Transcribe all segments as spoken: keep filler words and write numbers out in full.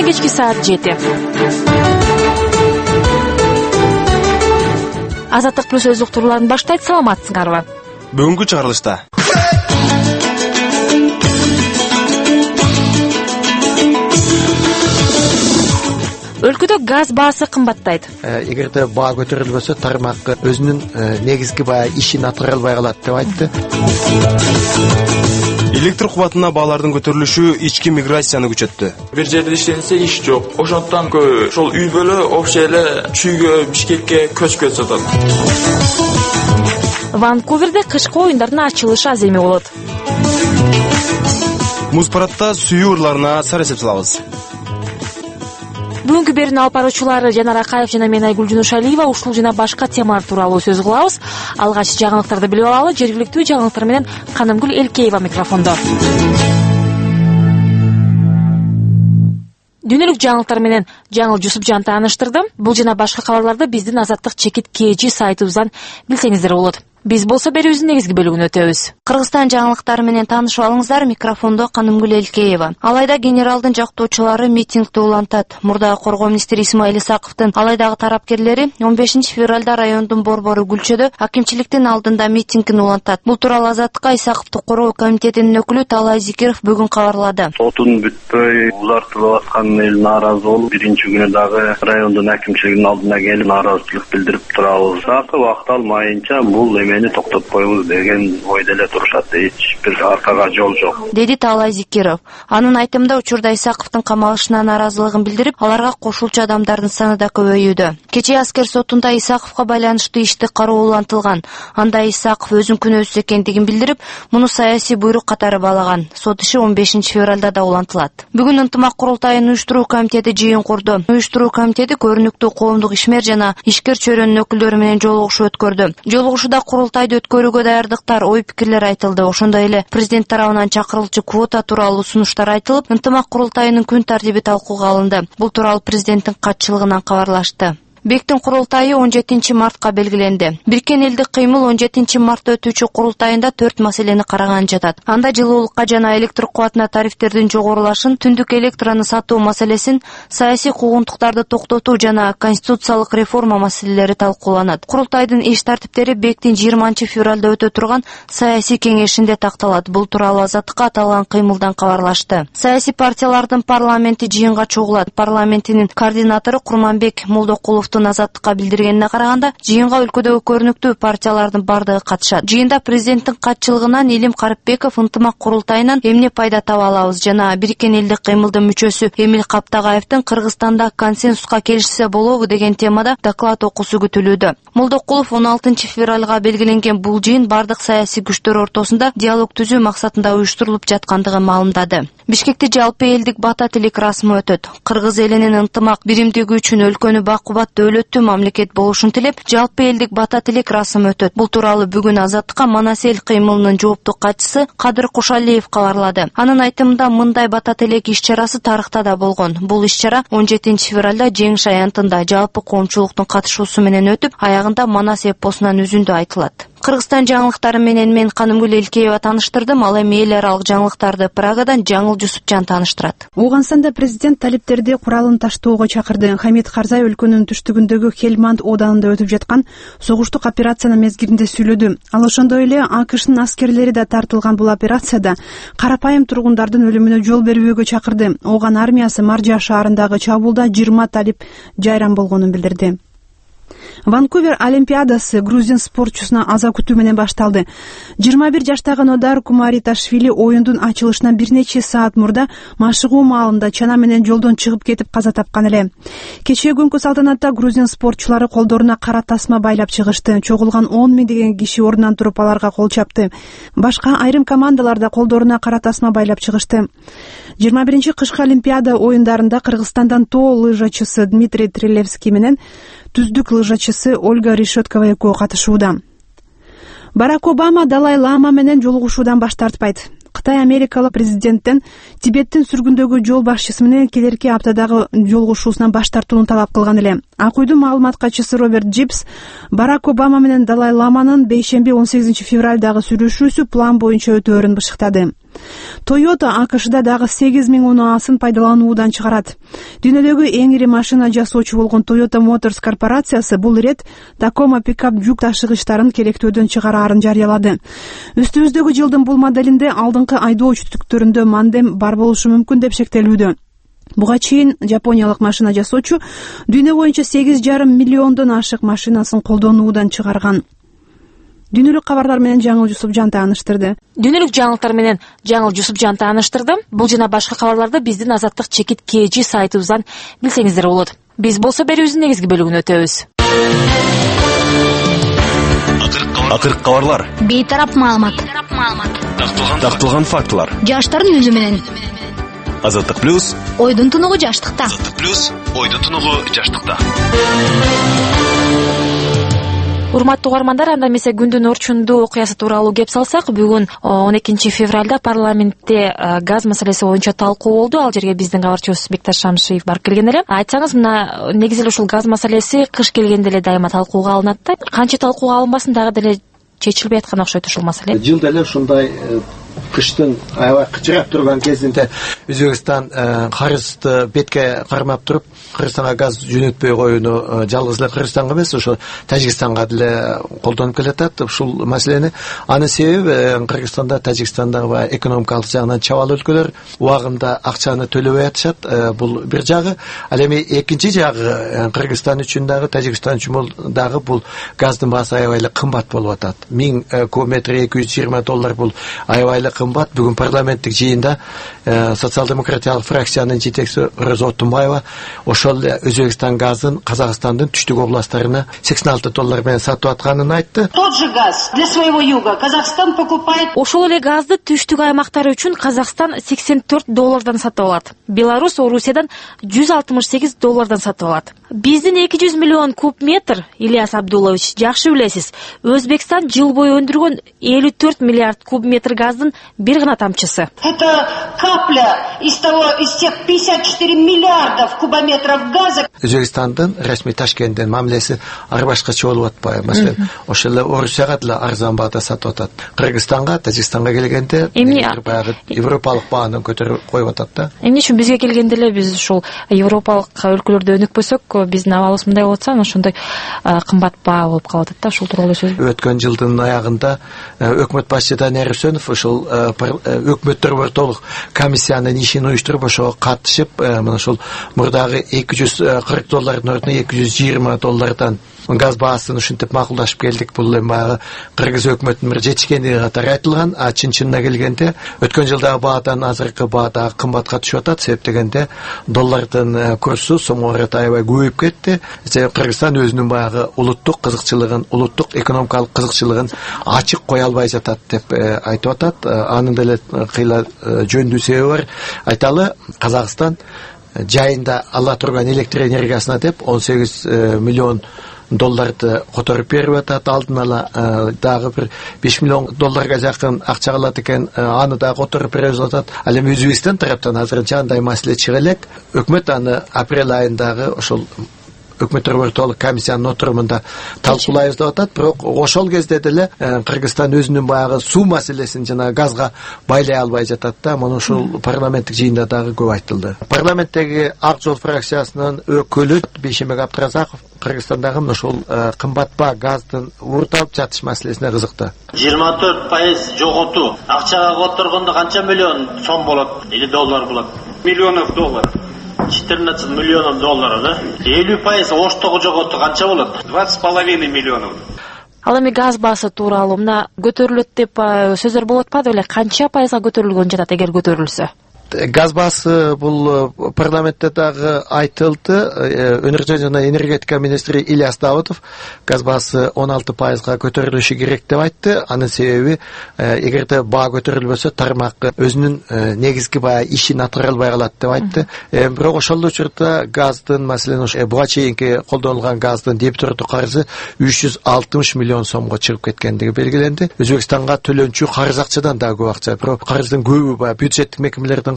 кечки саат жети. Азаттык плюс өз уктурууларын баштайт. Саламатсыңарбы? Бүгүнкү чыгарылышта өлкөдө газ баасы кымбаттайт. Эгерде баа көтөрүлбөсө тармак өзүнүн негизги баягы ишин аткара албай калат деп айтты. Электр кубатына баалардын көтөрүлүшү ички миграцияны күчөттү. Бир жерде иштенсе иш жок. Ошондон ошол үй бөлө вообще эле Чүйгө, Бишкекке көчкө жатат. Ванкуверде кышкы оюндардын ачылышы аз эме болот. Муз парадда сүйүү ырларына сар эсеп салабыз. Бүгүнкү берүүнүн алып баруучулары Жанар Акаев жана мен Айгүл Жунушалиева ушул жана башка темалар тууралуу сөз кылабыз. Алгач жаңылыктарды билип алалы. Жергиликтүү жаңылыктар менен Канымгүл Элкеева микрофондо. Дүйнөлүк жаңылыктар менен Жаңыл Жусупжан тааныштырдым. Бул жана башка кабарларды биздин Азаттык чекит кж сайтыбыздан билсеңиздер болот. Биз болсо берүүбүздүн негизги бөлүгүнө өтөбүз. Кыргызстан жаңылыктары менен таанышып алыңыздар. Микрофондо Канымгүл Элкеева. Алайда генералдын жактоочулары митингди улантат. Мурдагы коргоо министри Исмаил Исаковдун алайдагы тарапкерлери он бешинчи февралда райондун борбору Гүлчөдө акимчиликтин алдында митингин улантат. Бул тууралуу Азаттыкка Исаковду коргоо комитетинин өкүлү Талай Зикиров бүгүн кабарлады. Сотун бүтпөй улартылып аткан эл нааразы болуп, биринчи күнү дагы райондун акимчилигинин алдына келип нааразычылык билдирип турабыз. Акы убакыт алмайынча бул мени токтоп коебуз деген ойдо эле турушат. Эч бир аркага жол жок, деди Талай Зикиров. Анын айтымында учурда Исаковдун камалышына нааразылыгын билдирип, аларга кошулчу адамдардын саны да көбөйүүдө. Кечээ аскер сотунда Исаковго байланыштуу ишти кароо улантылган. Анда Исаков өзүнүн күнөөсүз экендигин билдирип, муну саясий буйрук катары баалаган. Сот иши он бешинчи февралда да улантылат. Бүгүн ынтымак курултайынын уюштуруу комитети жыйын курду. Уюштуруу комитети көрүнүктүү коомдук ишмер жана ишкер чөйрөнүн өкүлдөрү менен жолугушуу өткөрдү. Жолугушууда курултайды өткөрүүгө даярдыктар, ой пикирлер айтылды. Ошондой эле президент тарабынан чакырылчу квота тууралуу сунуштар айтылып, ынтымак курултайынын күн тартиби талкууга алынды. Бул тууралуу президенттин катчылыгынан кабарлашты. Бектин курултайы он жетинчи мартка белгиленди. Бириккен элдик кыймыл он жетинчи мартта өтүүчү курултайында төрт маселени караган жатат. Анда жылуулукка жана электр кубатына тарифтердин жогорулашын, түндүк электрону сатуу маселесин, саясий куугунтуктарды токтотуу жана конституциялык реформа маселелери талкууланат. Курултайдын иш тартиптери Бектин жыйырманчы февралда өтө турган саясий кеңешинде такталат. Бул тууралуу Азаттыкка аталган кыймылдан кабарлашты. Саясий партиялардын парламенти жыйынга чогулат. Парламентинин координатору Курманбек Молдокулов Азаттыкка билдиргенине караганда, жыйынга өлкөдөгү көрүнүктүү партиялардын бардыгы катышат. Жыйында президенттин катчылыгынан Илим Карипбеков ынтымак курултайынан эмне пайда таба алабыз жана Бириккен элдик кыймылдын мүчөсү Эмил Каптагаевдин Кыргызстанда консенсуска келишсе болобу деген темада доклад окуусу күтүлүүдө. Молдокулов он алтынчы февралга белгиленген бул жыйын бардык саясий күчтөр ортосунда диалог түзүү максатында уюштурулуп жаткандыгын маалымдады. Бишкекте жалпы элдик бата тилек расмы өтөт. Кыргыз элинин ынтымак биримдиги үчүн өлкөнү бакубат дөөлөттүү мамлекет болушун тилеп, жалпы элдик бата тилек расмы өтөт. Бул тууралуу бүгүн Азаттыкка Манас эл кыймылынын жооптуу катчысы Кадыр Кошалиев кабарлады. Анын айтымында мындай бата тилек иш-чарасы тарыхта да болгон. Бул иш-чара он жетинчи февралда Жеңиш аянтында жалпы коомчулуктун катышуусу менен өтүп, аягында Манас эпосунан үзүндү айтылат. Кыргызстан жаңылыктары менен мен Канымгүл Элкеева тааныштырдым. Ал эми эл аралык жаңылыктарды Прагадан Жаңыл Жусупжан тааныштырат. Ооганстанда президент талиптерди куралын таштоого чакырды. Хамид Карзай өлкөнүн түштүгүндөгү Хельманд ооданында өтүп жаткан согуштук операциянын мезгилинде сүйлөдү. Ал ошондой эле АКШнын аскерлери да тартылган бул операцияда карапайым тургундардын өлүмүнө жол бербөөгө чакырды. Ооган армиясы Маржа шаарындагы чабуулда жыйырма талип жайран болгонун билдирди. Ванкувер Олимпиадасы грузин спортчусуна аза күтүү менен башталды. жыйырма бир жаштагы Нодар Кумариташвили оюндун ачылышынан бир нече саат мурда машыгуу маалында чана менен жолдон чыгып кетип каза тапкан эле. Кечээ күнкү салтанатта грузин спортчулары колдоруна кара тасма байлап чыгышты. Чогулган он миңдеген киши ордунан туруп аларга кол чапты. Башка айрым командалар да колдоруна кара тасма байлап чыгышты. жыйырма биринчи кышкы Олимпиада оюндарында Кыргызстандан тоо лыжачысы Дмитрий Трилевский менен түздүк лыжачысы Ольга Решеткова экөө катышууда. Барак Обама Далай Лама менен жолугушуудан баш тартпайт. Кытай америкалык президенттен Тибеттин сүргүндөгү жол башчысы менен келерки аптадагы жолугушуусунан баш тартууну талап кылган эле. Ак Үйдүн маалымат катчысы Роберт Джипс Барак Обама менен Далай Ламанын бейшемби он сегизинчи февралдагы сүйлөшүүсү план боюнча өтөөрүн бышыктады. Toyota АКШда дагы сегиз миң унаасын пайдалануудан чыгарат. Дүйнөдөгү эң ири машина жасоочу болгон Toyota Motors корпорациясы бул ирет Tacoma пикап жүк ташыгычтарын керектөөдөн чыгараарын жарыялады. Үстүбүздөгү жылдын бул моделинде алдыңкы айдоо түтүктөрүндө мандем бар болушу мүмкүн деп шектелүүдө. Буга чейин жапониялык машина жасоочу дүйнө боюнча сегиз жарым миллиондон ашык машинасын колдонуудан чыгарган. Дүйнөлүк кабарлар менен Жаңыл Жусупжан тааныштырды. Дүйнөлүк жаңылыктар менен Жаңыл Жусупжан тааныштырды. Бул жана башка кабарларды биздин Азаттык чекит кж сайтыбыздан билсеңиздер болот. Биз болсо берүүбүздүн негизги бөлүгүнө өтөбүз. Акыркы кабарлар. Бейтарап маалымат. Такталган фактылар. Жаштардын өзү менен. Азаттык плюс. Ойдун тунугу жаштыкта. Азаттык плюс. Ойдун тунугу жаштыкта. Урматтуу угармандар, анда эмесе күндүн орчундуу окуясы тууралуу кеп салсак, бүгүн он экинчи февралда парламентте газ маселеси боюнча талкуу болду. Ал жерге биздин кабарчыбыз Бекташ Шамшиев барып келген эле. Айтсаңыз, мына негизи эле ушул газ маселеси кыш келгенде эле дайыма талкууга алынат да. Канча талкууга алынбасын, дагы деле чечилбей аткан окшойт ушул маселе. Жылда эле ушундай кыштын аябай кычырап турган кезинде Өзбекстан карызды бетке кармап туруп, Кыргызстанга газ жөнөтпөй коюуну жалгыз эле Кыргызстанга эмес, ошо Тажикстанга деле колдонуп келатат ушул маселени. Анын себеби Кыргызстанда, Тажикстандагы экономикалык жагынан чабал өлкөлөр убагында акчаны төлөбөй атышат. Бул бир жагы. Ал эми экинчи жагы Кыргызстан үчүн дагы, Тажикстан үчүн дагы бул газдын баасы аябай эле кымбат болуп атат. миң кубометр эки жүз жыйырма доллар бул аябай эле кымбат. Бүгүн парламенттик жыйында социал-демократиялык фракциянын жетекчиси Роза Отунбаева ошол Өзбекстан газын Казакстандын түштүк областтарына сексен алты доллар менен сатып атканын айтты. Тот же газ для своего юга Казахстан покупает. Ошол эле газды түштүк аймактары үчүн Казакстан сексен төрт доллардан сатып алат. Беларусь Орусиядан жүз алтымыш сегиз доллардан сатып алат. Биздин эки жүз миллион куб метр, Ильяс Абдулович, жакшы билесиз, Өзбекстан жыл бою өндүргөн элүү төрт миллиард куб метр газдын бир гана тамчысы. Это капля из того, из тех пятьдесят четыре миллиардов кубометров газа. Өзбекстандын расмий Ташкенттен мамилеси ар башкача болуп атпайбы? Маселен, ошол эле Орусияга деле арзан баада сатып атат. Кыргызстанга, Тажикстанга келгенде баягы европалык бааны көтөрүп коюп атат да. Эмне үчүн бизге келгенде эле биз ушул европалык өлкөлөрдө өнүкпөсөк, биздин абалыбыз мындай болуп атса, ошондой кымбат баа болуп калып атат да. Ушул тууралуу сөз. Өткөн жылдын аягында өкмөт башчысы Данияр Үсөнов ушул өкмөттөр ортолук комиссиянын ишин уюштуруп, ошого катышып, мына ушул мурдагы эки жүз кырк доллардын ордуна эки жүз жыйырма доллардан газ баасын ушинтип макулдашып келдик. Бул эми баягы Кыргыз өкмөтүнүн бир жетишкендиги катары айтылган. А чын-чынына келгенде өткөн жылдагы баадан азыркы баа дагы кымбатка түшүп атат. Себеп дегенде доллардын курсу сомго аябай көбөйүп кетти. Кыргызстан өзүнүн баягы улуттук кызыкчылыгын, улуттук экономикалык кызыкчылыгын ачык кое албай жатат деп айтып атат. Анын деле кыйла жөндүү себеби бар. Айталы, Казакстан жайында ала турган электр энергиясына деп он сегиз миллион долларды которуп берип атат. Алдын ала дагы бир беш миллион долларга жакын акча калат экен, аны дагы которуп берип атат. Ал эми Өзбекстан тараптан азырынча андай маселе чыга элек. Өкмөт аны апрель айындагы ошол өкмөттөр ортолук комиссиянын отурумунда талкуулайбыз деп атат. Бирок ошол кезде деле Кыргызстан өзүнүн баягы суу маселесин жана газга байлай албай жатат да. Муну ушул парламенттик жыйында дагы көп айтылды. Парламенттеги Ак жол фракциясынын өкүлү Бейшембек Абдыразаков Кыргызстандагы ушул кымбатпа газдын урталып жатыш маселесине кызыкты. жыйырма төрт пайыз жоготуу акчага которгондо канча миллион сом болот или доллар болот? Миллионов долларов. четырнадцать миллионов долларов, да? элүү пайыз оштогу жоготуу канча болот? двадцать с половиной миллионов. Ал эми газ баасы тууралуу мына көтөрүлөт деп сөздөр болуп атпады беле? Канча пайызга көтөрүлгөн жатат эгер көтөрүлсө? Газ баасы бул парламентте дагы айтылды. Өнөр жана энергетика министри Ильяс Давыдов газ баасы он алты пайызга көтөрүлүшү керек деп айтты. Анын себеби эгерде баа көтөрүлбөсө тармак өзүнүн негизги баягы ишин аткара албай калат деп айтты. Бирок ошол учурда газдын, маселен буга чейинки колдонулган газдын дебитордук карызы үч жүз алтымыш миллион сомго чыгып кеткендиги белгиленди. Өзбекстанга төлөнчү карыз акчадан дагы көп акча. Бирок карыздын көбү баягы бюджеттик мекемелердин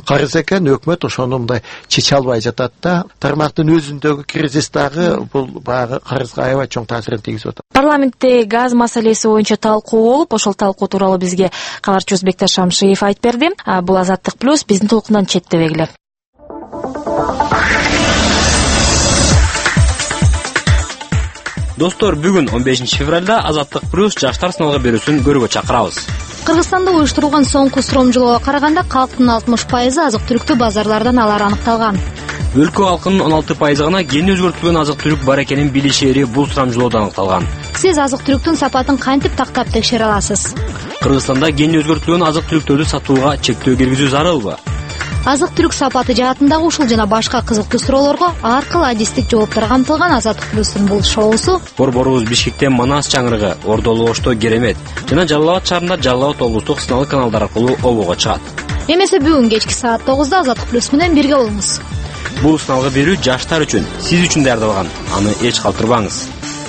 карыз экен, өкмөт ошону мындай чече албай жатат да. Тармактын өзүндөгү кризис дагы бул баягы карызга аябай чоң таасирин тийгизип атат. Парламентте газ маселеси боюнча талкуу болуп, ошол талкуу тууралуу бизге кабарчыбыз Бекташ Шамшиев айтып берди. Бул Азаттык плюс, биздин толкундан четтебегиле. Достор, бүгүн он бешинчи февралда Азаттык плюс жаштар сыналгы берүүсүн көрүүгө чакырабыз. Кыргызстанда уюштурулган соңку суромжолоого караганда калктын алтымыш пайызы азык-түлүктү базарлардан алары аныкталган. Өлкө халкынын он алты пайызы гана кени өзгөртүлгөн азык-түлүк бар экенин билишери бул сурамжолоодо аныкталган. Сиз азык-түлүктүн сапатын кантип тактап текшере аласыз? Кыргызстанда кени өзгөртүлгөн азык-түлүктөрдү сатууга чектөө киргизүү зарылбы? Азык-түлүк сапаты жаатындагы ушул жана башка кызыктуу суроолорго ар кыл адистик жооптор камтылган Азаттык плюстун бул шоусу Борборубуз Бишкектен Манас чаңырыгы, Ордолу Ошто Керемет жана Жалал Абад шаарында Жалал Абад облустук сыналгы каналдар аркылуу обого чыгат. Эмесе бүгүн кечки саат тогузда Азаттык плюс менен бирге болуңуз. Бул сыналгы берүү жаштар үчүн, сиз үчүн даярдалган. Аны эч калтырбаңыз.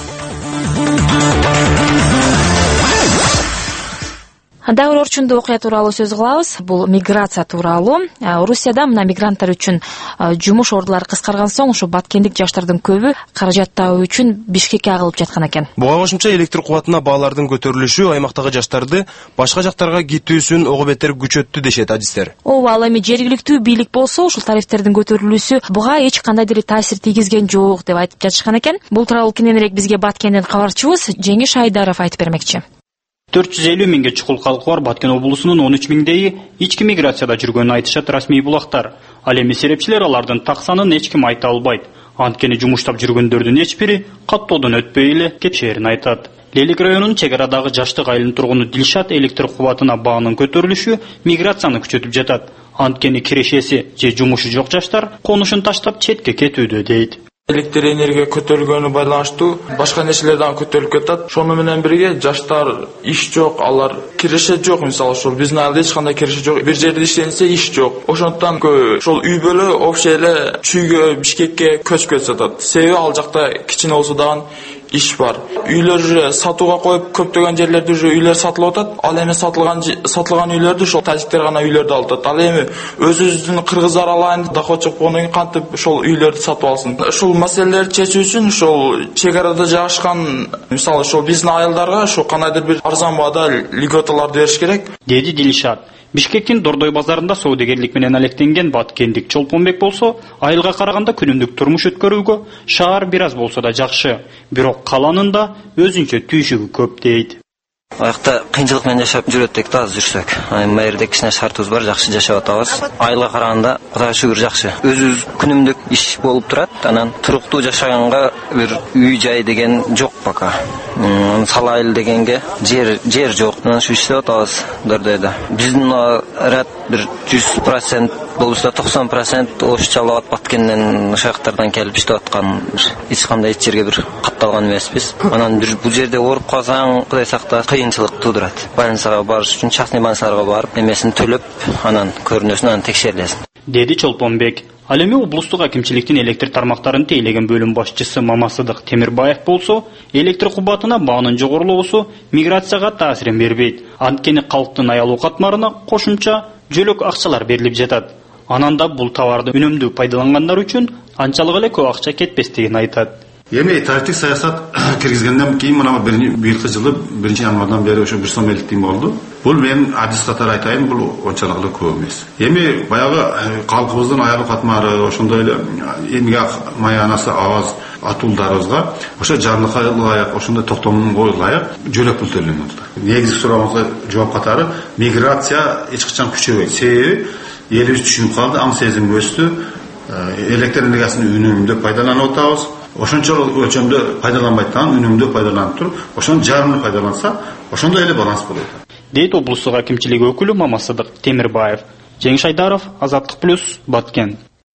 Дагы орчундуу окуя тууралуу сөз кылабыз. Бул миграция тууралуу. Орусияда мына мигранттар үчүн жумуш ордулары кыскарган соң ушу баткендик жаштардын көбү каражат табуу үчүн Бишкекке агылып жаткан экен. Буга кошумча электр кубатына баалардын көтөрүлүшү аймактагы жаштарды башка жактарга кетүүсүн ого бетер күчөттү дешет адистер. Ооба, ал эми жергиликтүү бийлик болсо ушул тарифтердин көтөрүлүүсү буга эч кандай деле таасир тийгизген жок деп айтып жатышкан экен. Бул тууралуу кененирээк бизге Баткенден кабарчыбыз Жеңиш Айдаров айтып бермекчи. төрт жүз элүү миңге чукул калкы бар Баткен облусунун он үч миңдейи ички миграцияда жүргөнүн айтышат расмий булактар. Ал эми серепчилер алардын так санын эч ким айта албайт. Анткени жумуштап жүргөндөрдүн эч бири каттоодон өтпөй эле кетишерин айтат. Лелик районунун чек арадагы жаштык айылынын тургуну Дилшат электр кубатына баанын көтөрүлүшү миграцияны күчөтүп жатат. Анткени кирешеси же жумушу жок жаштар конушун таштап четке кетүүдө дейт. Электр энергия көтөрүлгөнү байланыштуу башка нерселер дагы көтөрүлүп кетат. Шону менен бирге жаштар иш жок, алар киреше жок. Мисалы ошол биздин айылда эч кандай киреше жок. Бир жерде иштенсе иш жок. Ошондуктан ошол үй бөлө вообще эле чүйгө Бишкекке көчүп кетет. Себеби ал жакта кичине болсо дагы иш бар. Үйлөр сатууга коюп көптөгөн жерлерде уже үйлөр сатылып атат. Ал эми сатылган сатылган үйлөрдү ошол тажиктер гана үйлөрдү алып атат. Ал эми өзүбүздүн кыргыздар алайын доход чыккан кийин кантип ошол үйлөрдү сатып алсын. Ушул маселелерди чечүү үчүн ошол чек арада жайгашкан, мисалы ошол биздин айылдарга ошо кандайдыр бир арзан баада льготаларды бериш керек, деди Дилшат. Бишкектин Дордой базарында соодагерлик менен алектенген Баткендик Чолпонбек болсо, айылга караганда күнүмдүк турмуш өткөрүүгө шаар бир аз болсо да жакшы, бирок каланын да өзүнчө түйшүгү көп дейт. Аякта кыйынчылык менен жашап жүрөттүк да азыр жүрсөк. Эми майерде кичине шартыбыз бар, жакшы жашап атабыз. Айылга караганда Кудайга шүгүр жакшы. Өзүбүз күнүмдүк иш болуп турат, анан туруктуу жашаганга бир үй жай деген жок пока. Салайыл дегенге жер жер жок. Анан шу иштеп атабыз Дордойдо. Биздин ряд бир жүз процент болсо токсон процент ош Жалал Абад Баткенден шаяктардан келип иштеп аткан. Эч кандай эч жерге бир катталган эмеспиз. Анан бир бул жерде ооруп калсаң, Кудай сакта, кыйынчылык туудурат. Больницага барыш үчүн частный больницаларга барып, эмесин төлөп, анан көрүнөсүн, анан текшерилесин, деди Чолпонбек. Ал эми облустук акимчиликтин электр тармактарын тейлеген бөлүм башчысы Мамасыдык Темирбаев болсо, электр кубатына баанын жогорулоосу миграцияга таасирин бербейт. Анткени калктын аялуу катмарына кошумча жөлөк акчалар берилип жатат. Анан да бул товарды үнөмдүү пайдалангандар үчүн анчалык эле көп акча кетпестигин айтат. Эми тарифтик саясат киргизгенден кийин мына быйылкы жылы биринчи январдан бери ошо бир сом элүү тиң болду. Бул мен адис катары айтайын, бул ончалык эле көп эмес. Эми баягы калкыбыздын аялуу катмары, ошондой эле эмгек маянасы аваз атуулдарыбызга ошо жарлыкка ылайык, ошондой токтомдун коюлайык жөлөк пул төлөнүп атат. Негизги суроогуңузга жооп катары миграция эч качан күчөбөйт. Себеби элибиз түшүнүп калды, аң сезим өстү, электр энергиясын үнөмдүү пайдаланып атабыз. Ошончолук өлчөмдө пайдаланбайдан үнөмдүү пайдаланып туруп, ошонун жарымын пайдаланса, ошондой эле баланс болот, дейт облустук акимчилик өкүлү Мамасыдык Темирбаев. Жеңиш Айдаров, Азаттык плюс, Баткен.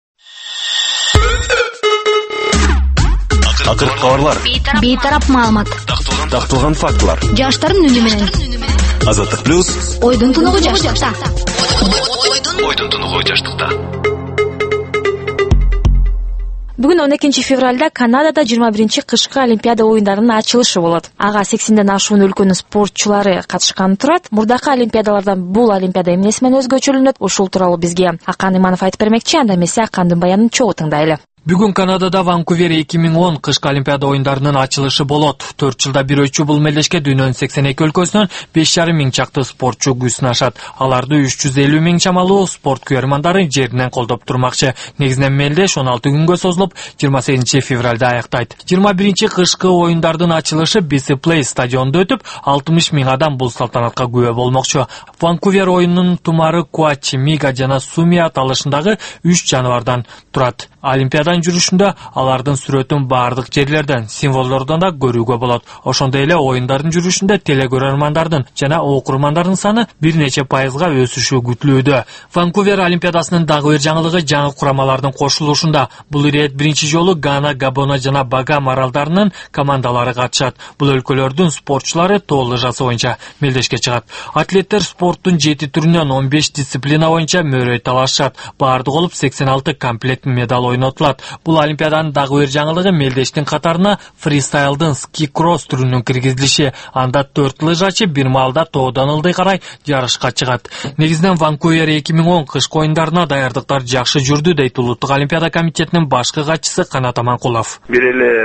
Акыркы кабарлар, бейтарап маалымат, такталган фактылар, жаштардын үнү менен. Азаттык плюс, ойдун тунугу жаштыкта. Ойдун тунугу жаштыкта. Бүгүн он экинчи февралда Канадада жыйырма биринчи кышкы Олимпиада оюндарынын ачылышы болот. Ага сексенден ашуун өлкөнүн спортчулары катышканы турат. Мурдакы Олимпиадалардан бул Олимпиада эмнеси менен өзгөчөлөнөт? Ушул тууралуу бизге Акан Иманов айтып бермекчи. Анда эмесе Акандын баянын чогуу тыңдайлы. Бүгүн Канадада Ванкувер эки миң он кышкы Олимпиада оюндарынын ачылышы болот. төрт жылда бир өчү бул мелдешке дүйнөнүн сексен эки өлкөсүнөн беш жарым миң чакты спортчу күч сынашат. Аларды үч жүз элүү миң чамалуу спорт күйөрмандары жеринен колдоп турмакчы. Негизинен мелдеш он алты күнгө созулуп, жыйырма сегизинчи февралда аяктайт. жыйырма биринчи кышкы оюндардын ачылышы би си Place стадионунда өтүп, алтымыш миң адам бул салтанатка күбө болмокчу. Ванкувер оюнунун тумары Куачи, Мига жана Суми аталышындагы үч жаныбардан турат. Олимпиаданын жүрүшүндө алардын сүрөтүн баардык жерлерден, символдордон да көрүүгө болот. Ошондой эле оюндардын жүрүшүндө телекөрөрмандардын жана окурмандардын саны бир нече пайызга өсүшү күтүлүүдө. Ванкувер Олимпиадасынын дагы бир жаңылыгы жаңы курамалардын кошулушунда. Бул ирет биринчи жолу Гана, Габона жана Багам аралдарынын командалары катышат. Бул өлкөлөрдүн спортчулары тоо лыжасы боюнча мелдешке чыгат. Атлеттер спорттун жети түрүнөн он беш дисциплина боюнча мөрөй талашышат. Баардыгы болуп сексен алты комплект медаль ойнотулат. Бул Олимпиаданын дагы бир жаңылыгы мелдештин катарына фристайлдын ски-кросс түрүнүн киргизилиши. Анда төрт лыжачы бир маалда тоодон ылдый карай жарышка чыгат. Негизинен Ванкувер эки миң он кышкы оюндарына даярдыктар жакшы жүрдү дейт Улуттук Олимпиада комитетинин башкы катчысы Канат Аманкулов. Бир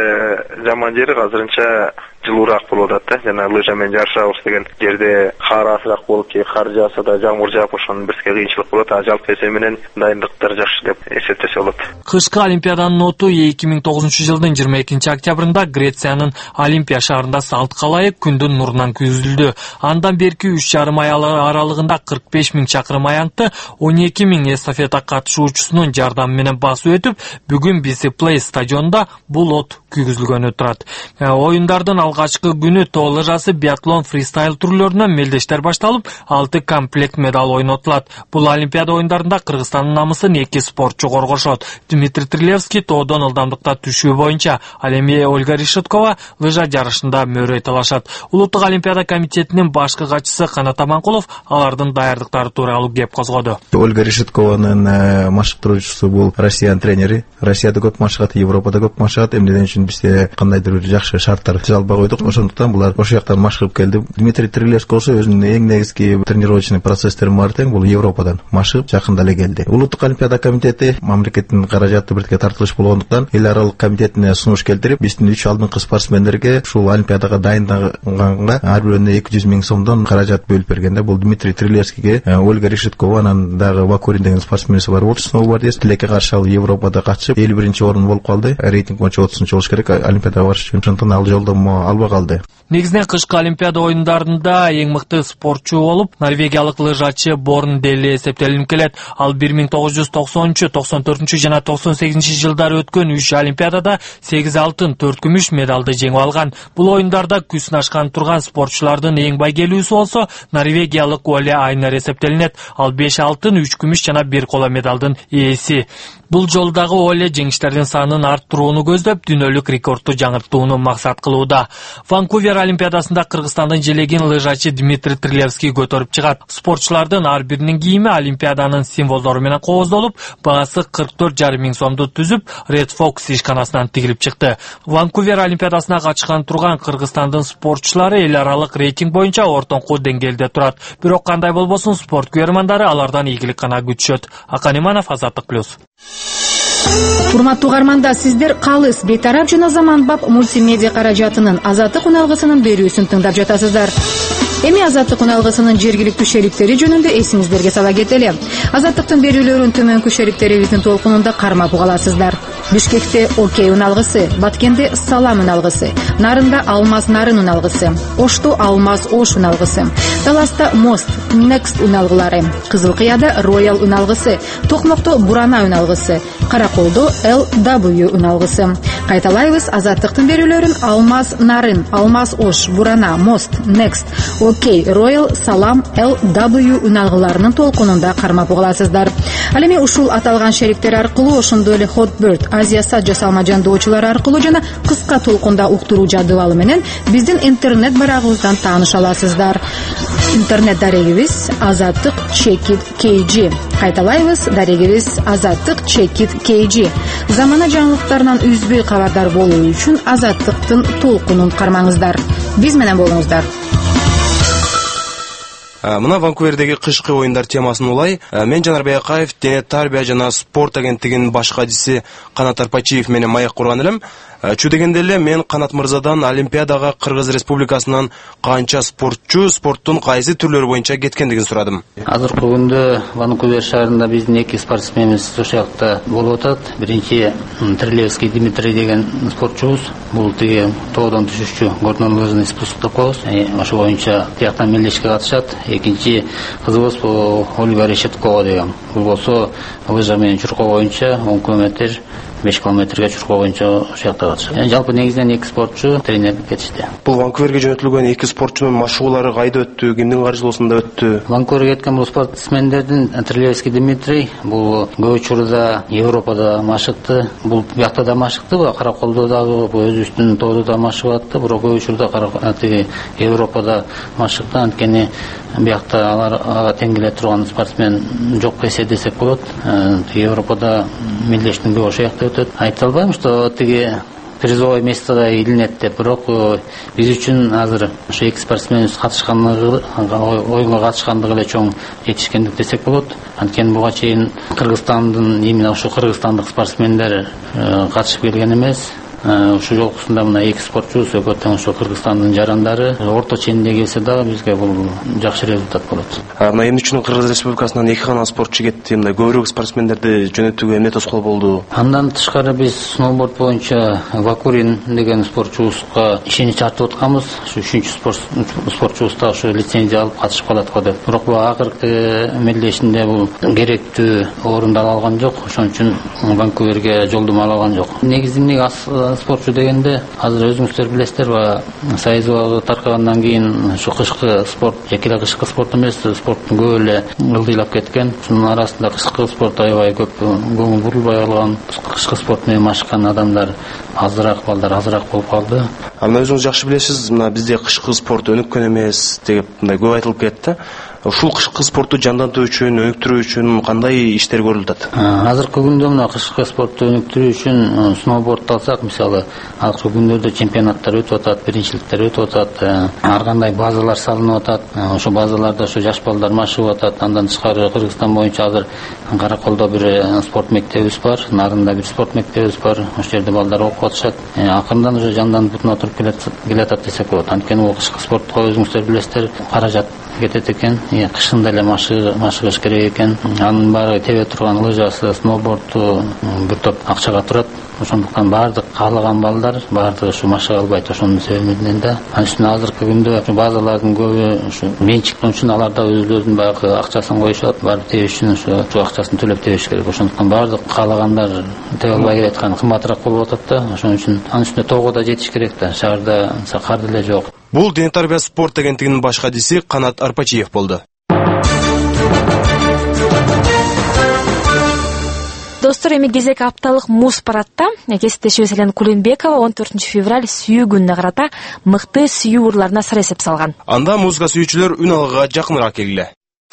эле жаман жери азырынча жылуураак болуп атат да. Жана лыжа менен жарышабыз деген жерде кар азыраак болуп, кээ кар жааса да жамгыр жаап ошонун бирске кыйынчылык болот. А жалпы эсеби менен дайындыктар жакшы деп эсептесе болот. Кышкы Олимпиаданын оту эки миң тогузунчу жылдын жыйырма экинчи октябрында Грециянын Олимпия шаарында салт калайып күндүн нурунан күзүлдү. Андан берки үч жарым ай аралыгында кырк беш миң чакырым аянтты он эки миң эстафета катышуучусунун жардамы менен басып өтүп, бүгүн би си Place стадионунда бул от күйгүзүлгөнү турат. Оюндардын алгачкы күнү тоо лыжасы, биатлон, фристайл түрлөрүнөн мелдештер башталып, алты комплект медаль ойнотулат. Бул Олимпиада оюндарында Кыргызстандын намысын эки спортчу коргошот. Дмитрий Трилевский тоодон ылдамдыкта түшүү боюнча, ал эми Ольга Решеткова лыжа жарышында мөрөй талашат. Улуттук Олимпиада комитетинин башкы катчысы Канат Аманкулов алардын даярдыктары тууралуу кеп козгоду. Ольга Решеткованын машыктыруучусу бул Россиянын тренери. Россияда көп машыгат, Европада көп машыгат. Эмнеден үчүн бизде кандайдыр бир жакшы шарттар жалба койдук. Ошондуктан булар ошол жактан машыгып келди. Дмитрий Трилевский болсо өзүнүн эң негизги тренировочный процесстерин бар тең бул Европадан машыгып жакында эле келди. Улуттук Олимпиада комитети мамлекеттин каражаты бирге тартылыш болгондуктан эл аралык комитетине сунуш келтирип, биздин үч алдыңкы спортсмендерге ушул Олимпиадага дайынданганга ар бирөөнө эки жүз миң сомдон каражат бөлүп бергенде, бул Дмитрий Трилевскийге Ольга Решеткова, анан дагы Вакурин деген спортсмениси бар болчу, сноубордист. Тилекке каршы ал Европада катышып элүү биринчи орун болуп калды. Рейтинг боюнча отузунчу болуш керек. Олимпиадага барыш үчүн ошондон ал жолдомо албай калды. Негизинен кышкы Олимпиада оюндарында эң мыкты спортчу болуп, норвегиялык лыжачы Борн Делли эсептелип келет. Ал бир миң тогуз жүз токсонунчу, токсон төртүнчү жана токсон сегизинчи жылдары өткөн үч Олимпиадада сегиз алтын, төрт күмүш медалды жеңип алган. Бул оюндарда күч сынашкан турган спортчулардын эң байгелүүсү болсо норвегиялык Оле Айнер эсептелинет. Ал беш алтын, үч күмүш жана бир коло медалдын ээси. Бул жолдагы Оле жеңиштердин санын арттырууну көздөп, дүйнөлүк рекордду жаңыртууну максат кылууда. Ванкувер Олимпиадасында Кыргызстандын желегин лыжачы Дмитрий Трилевский көтөрүп чыгат. Спортчулардын ар биринин кийими Олимпиаданын символдору менен кооздолуп, баасы кырк төрт жарым миң сомду түзүп, Red Fox ишканасынан тигилип чыкты. Ванкувер Олимпиадасына катышкан турган Кыргызстандын спортчулары эл аралык рейтинг боюнча ортоңку деңгээлде турат. Бирок кандай болбосун, спорт күйөрмандары алардан ийгилик гана күтүшөт. Акан Иманов, Азаттык плюс. Урматтуу угармандар, сиздер калыс бейтарап жана заманбап мультимедиа каражатынын Азаттык үналгысынын берүүсүн тыңдап жатасыздар. Эми Азаттык үналгысынын жергиликтүү шериктери жөнүндө эсиңиздерге сала кетели. Азаттыктын берүүлөрүн төмөнкү шериктерибиздин толкунунда кармап угаласыздар. Бишкекте Окей үналгысы, Баткенде Салам үналгысы, Нарында Алмаз Нарын үналгысы, Ошто Алмаз Ош үналгысы, Таласта Мост Next үналгылары, Кызыл Кыяда Роял үналгысы, Токмокто Бурана үналгысы, Караколдо Эл дабл ю үналгысы, Кайталайбыз азаттыктын берүүлөрүн: Алмаз Нарын, Алмаз Ош, Бурана, Мост, Next, Окей, Royal, Салам, эл дабл ю үналгыларынын толкунунда кармап угаласыздар. Ал эми ушул аталган шериктер аркылуу, ошондой эле Hotbird, Азия сат жасалма жандоочулар аркылуу жана кыска толкунда уктуруу жадыбалы менен биздин интернет барагыбыздан тааныша аласыздар. Интернет дарегибиз азаттык чекит kg. Кайталайбыз, дарегибиз азаттык чекит kg. Замана жаңылыктарынан үзбөй кабардар болуу үчүн азаттыктын толкунун кармаңыздар. Биз менен болуңуздар. Мына Ванкувердеги кышкы оюндар темасын улай. Мен Жанар Баякаев, дене тарбия жана спорт агенттигинин баш кадиси Канат Арпачиев менен маек курган элем. Чү дегенде эле мен Канат мырзадан Олимпиадага Кыргыз Республикасынан канча спортчу, спорттун кайсы түрлөрү боюнча кеткендигин сурадым. Азыркы күндө Ванкувер шаарында биздин эки спортсменибиз ошол жакта болуп атат. Биринчи Трилевский Дмитрий деген спортчубуз. Бул тиги тоодон түшүшчү, горнолыжный спуск деп коебуз. Ошол боюнча тияктан мелдешке катышат. Экинчи кызыбыз Ольга Решеткова деген. Бул болсо лыжа менен чуркоо боюнча он километр беш километрге чуркоо боюнча ошол жакта катышат. Жалпы негизинен эки спортчу тренер кетишти. Бул Ванкуверге жөнөтүлгөн эки спортчунун машыгуулары кайда өттү, кимдин каржылоосунда өттү? Ванкуверге кеткен бул спортсмендердин Трилевский Дмитрий бул көп учурда Европада машыкты. Бул биякта да машыкты, Караколдо дагы өзүбүздүн тоодо да машыгып атты. Бирок көп учурда тиги Европада машыкты. Анткени биякта алар ага тең келе турган спортсмен жок десе десек болот. Европада мелдештин көп ошол жакта өтөт. Айта албайм, что тиги призовой место илинет деп, бирок биз үчүн азыр ошо эки спортсменибиз катышкандыгы, оюнга катышкандыгы эле чоң жетишкендик десек болот. Анткени буга чейин Кыргызстандын, именно ошо кыргызстандык спортсмендер катышып келген эмес. Ушул жолкусунда мына эки спортчубуз өкөттөн ошо Кыргызстандын жарандары орто ченинде келсе дагы бизге бул жакшы результат болот. Мына эмне үчүн Кыргыз Республикасынан эки гана спортчу кетти? Мындай көбүрөөк спортсмендерди жөнөтүүгө эмне тоскоол болду? Андан тышкары биз сноуборд боюнча Вакурин деген спортчубузга ишенич артып атканбыз. Ушу үчүнчү спортчубуз да ошо лицензия алып катышып калат го деп. Бирок бул акыркы мелдешинде бул керектүү орунду ала алган жок. Ошон үчүн Ванкуверге жолдомо ала алган жок. Негизинен спортчу дегенде азыр өзүңүздөр билесиздер, Союзга таркагандан кийин ушу кышкы спорт, жеке эле кышкы спорт эмес, спорттун көп эле ылдыйлап кеткен. Шунун арасында кышкы спорт аябай көп көңүл бурулбай калган, кышкы спорт менен машыккан адамдар азыраак, балдар азыраак болуп калды. Мына өзүңүз жакшы билесиз, мына бизде кышкы спорт өнүккөн эмес деп мындай көп айтылып кетти. Ушул кышкы спортту жандантуу үчүн, өнүктүрүү үчүн кандай иштер көрүлүп атат? Азыркы күндө мына кышкы спортту өнүктүрүү үчүн сноуборд алсак, мисалы, азыркы күндөрдө чемпионаттар өтүп атат, биринчиликтер өтүп атат, ар кандай базалар салынып атат. Ошо базаларда ошо жаш балдар машыгып атат. Андан тышкары Кыргызстан боюнча азыр Караколдо бир спорт мектебибиз бар, Нарында бир спорт мектебибиз бар. Ошол жерде балдар окуп атышат. Акырындан уже жанданып бутуна туруп келатат десек болот. Анткени бул кышкы спортко өзүңүздөр билесиздер, каражат кетет экен. Кышында эле машыгыш керек экен. Анын баары тебе турган лыжасы, сноуборду бир топ акчага турат. Ошондуктан баардык каалаган балдар баардыгы ушу машыга албайт. Ошонун себебинен да анын үстүнө азыркы күндө базалардын көбү ушу менчиктен үчүн аларда өзүлөрүнүн баягы акчасын коюшат. Барып тебиш үчүн ушу акчасын төлөп тебиш керек. Ошондуктан баардык каалагандар тебе албай келаткан кымбатыраак болуп атат да. Ошон үчүн анын үстүнө тоого да жетиш керек да. Шаарда кар деле жок. Бул дене тарбия спорт агенттигинин баш кадиси Канат Арпачиев болду. Достор, эми кезек апталык муз парадта кесиптешибиз Элен Кулинбекова он төртүнчү февраль сүйүү күнүнө карата мыкты сүйүү урларына сыр эсеп салган. Анда музга сүйүүчүлөр үн алгыга жакыныраак келгиле.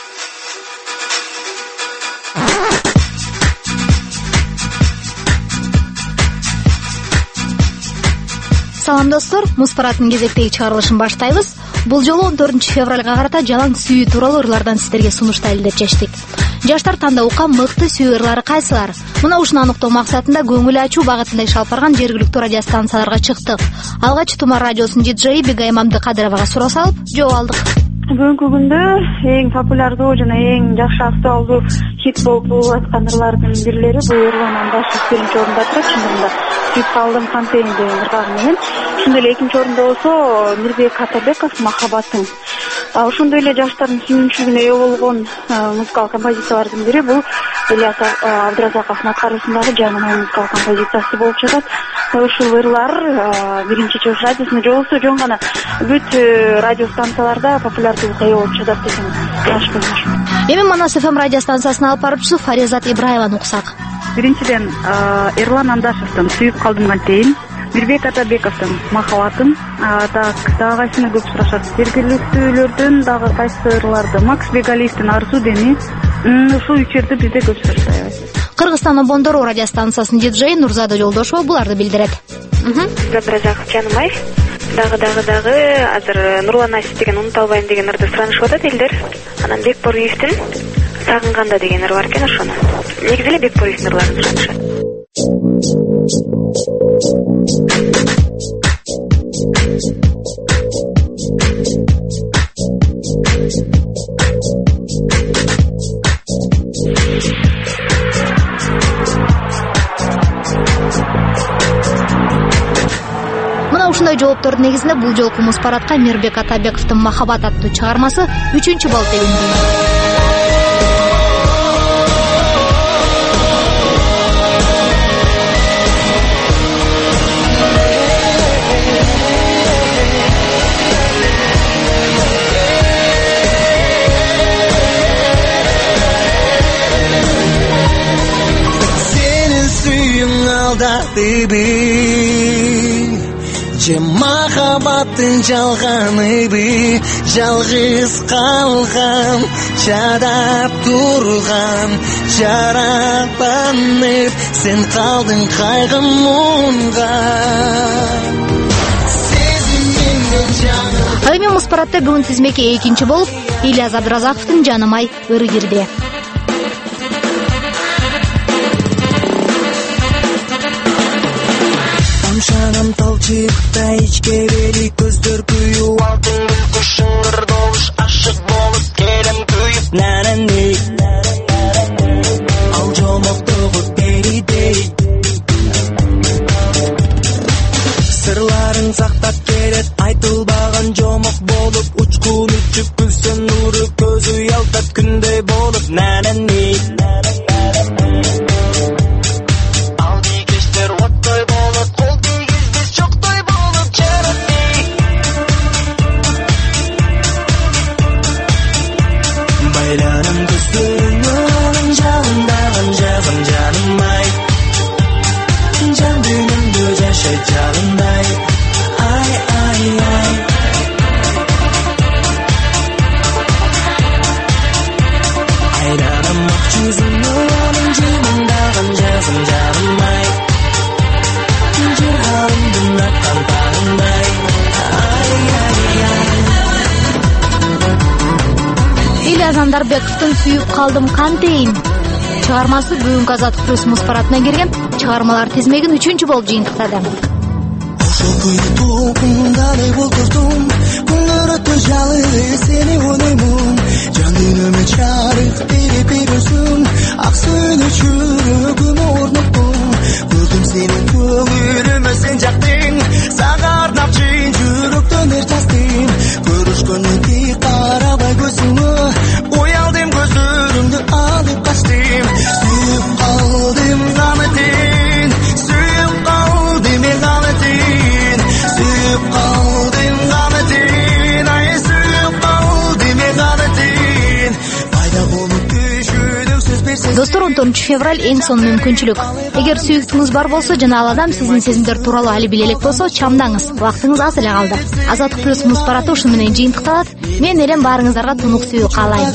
Салам достор, муз парадынын кезектеги чыгарылышын баштайбыз. Бул жолу он төртүнчү февралга карата жалаң сүйүү тууралуу ырлардан сиздерге сунуштайлы деп чечтик. Жаштар тандоокка мыкты сүйүү ырлары кайсылар? Мына ушуну аныктоо максатында көңүл ачуу багытында иш алып барган жергиликтүү радиостанцияларга чыктык. Алгач Тумар радиосунун диджеи Бегайым Абдыкадыровага суроо салып, жооп алдык. Бүгүнкү күндө эң популярдуу жана эң жакшы актуалдуу хит болуп аткан ырлардын бирлери бул ырланан башып биринчи орунда турат. Чындыгында сүйүп калдым Кампейн деген ыргагы менен. Ошондой эле экинчи орунда болсо Нурбек Катабеков Махаббатың. Ошондой эле жаштардын сүйүнүчүлүгүнө ээ болгон музыкалык композициялардын бири бул Ильяс Абдыразаков аткаруусундагы Жаным музыкалык композициясы болуп жатат. ушул ырлар биринчи чыгыш радиосунда же болбосо жөн гана бүт радио станцияларда популярдуулукка ээ болуп жатат деген кааш болмош. Эми Манас эф эм радио станциясынын алып баруучусу Фаризат Ибраеваны уксак. Биринчиден Эрлан Андашевдин «Сүйүп калдым кантейин», Мирбек Атабековдун «Махабатым», так дагы кайсыны көп сурашат. Жергиликтүүлөрдүн дагы кайсы ырларды, Макс Бегалиевдин «Арзу деми», ушул үчөрдү бизде көп сурашат. Кыргызстан обондору радио станциясынын диджеи Нурзада Жолдошова буларды билдирет. Забразаков Жанымай, дагы дагы дагы азыр Нурлан Асип деген «Унута албайм» деген ырды суранышып атат элдер. Анан Бекбориевдин «Сагынганда» деген ыры бар экен, ошону. Негизи эле Бекбориевдин ырларын суранышат. Мына ушундай жооптордун негизинде бул жолку муз парадка Мирбек Атабековдун «Махабат» аттуу чыгармасы үчүнчү балл тебинди. Же махабаттын жалганыйбы, жалгыз калган, чадап турган, жараланып, сен калдың кайгы мунга. Ал эми муз парадда бүгүн тизмеке экинчи болуп Ильяс Абдразаковдун «Жанымай» ыры кирди. Шанам талчыкта ичке бери көздөр күйүп алтын күлкү шыңгыр добуш ашык болуп келем күйүп нанани ал жомоктогу беридей сырларын сактап келет айтылбаган жомок болуп учкун учуп күлсөн нуру көзү ялтат күндөй болуп нанани Жандарбековдун «Сүйүп калдым кантейин» чыгармасы бүгүнкү Азаттык плюс муз парадына кирген чыгармалар тизмегин үчүнчү болуп жыйынтыктады. Ошол күнү толкундагы болтурдум, күндөр өтө жалы сени ойлоймун, жан дүйнөмө чарык берип бересиң, ак сөнү жүрөгүмө орноттум, көрдүм сенин көңүлүмө сен жактың, сага арнап чын жүрөктөн эр жаздым, көрүшкөндөн кийин карабай көзүмө уялдым көзүрүмдү алып качтым сүйүп калдым гаметин сүйүп калдым мен гаметин сүйүп калдым гаметин ай сүйүп калдым мен гаметин пайда болуп түшүнүк сөз берсең. Достор, он тогузунчу февраль эң сонун мүмкүнчүлүк. Эгер сүйүктүңүз бар болсо жана ал адам сиздин сезимдер тууралуу али биле элек болсо чамдаңыз, убактыңыз аз эле калды. Азаттык плюс муз парады ушу менен жыйынтыкталат. Мен элем баарыңыздарга тунук сүйүү каалайм.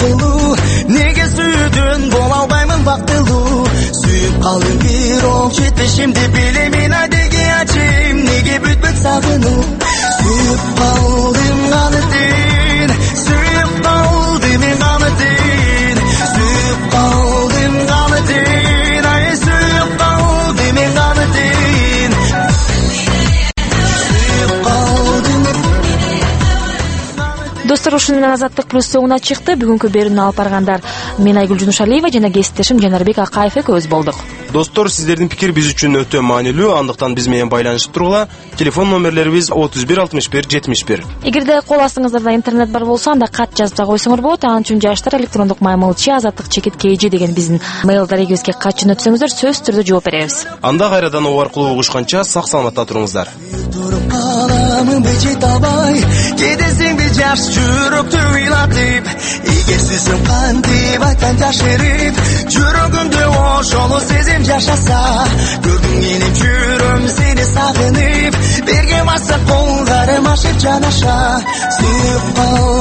Неге сүйдүн боло албаймын бактылуу, сүйүп калдым бирок жетишимди билемин адеги ачым, неге бүтпөт сагынуу, сүйүп калдым гаметин, сүйүп калдым мен гаметин, сүйүп калдым гаметин, ай сүйүп калдым мен гаметин, сүйүп калдым. Достор, ушуну менен Азаттык плюс соңуна чыкты. Бүгүнкү берүүнү алып баргандар мен Айгүл Жунушалиева жана кесиптешим Жанарбек Акаев экөөбүз болдук. Достор, сиздердин пикир биз үчүн өтө маанилүү, андыктан биз менен байланышып тургула. Телефон номерлерибиз отуз бир алтымыш бир жетимиш бир. Эгерде кол астыңыздарда интернет бар болсо, анда кат жазып да койсоңор болот. Анын үчүн жаштар электрондук маймылчы азаттык чекит kg деген биздин mail дарегибизге кат жөнөтсөңүздөр сөзсүз түрдө жооп беребиз. Анда кайрадан оо аркылуу угушканча сак саламатта туруңуздар. Kedesingbi jash жүрөктү ыйлатып, эгер сүйсөң кантип айткан жашырып, жүрөгүмдө ошол сезим жашаса, көрдүң менен жүрөм сени сагынып, берген баса колдарым ашып жанаша, сүйүп кал